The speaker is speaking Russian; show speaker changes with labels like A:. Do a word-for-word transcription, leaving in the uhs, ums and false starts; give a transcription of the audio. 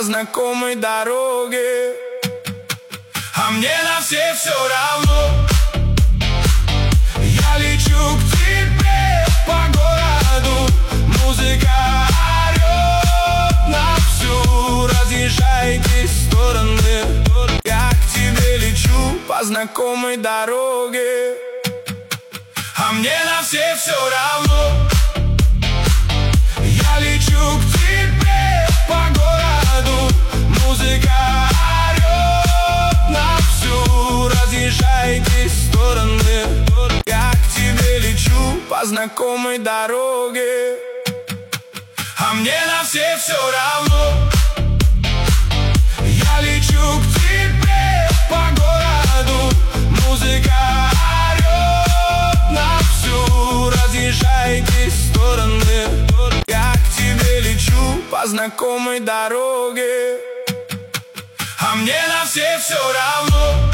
A: знакомой дороге, а мне на все все равно. Я лечу к тебе по городу, музыка орет на всю, разъезжайтесь в стороны. Я к тебе лечу по знакомой дороге, а мне на все все равно. Я лечу к тебе по городу, музыка орет на всю, разъезжайтесь в стороны. Я к тебе лечу по знакомой дороге, а мне на все все равно. Я лечу к тебе по городу, музыка орет на всю, разъезжайтесь в стороны. Я к тебе лечу по знакомой дороге, а мне на все все равно.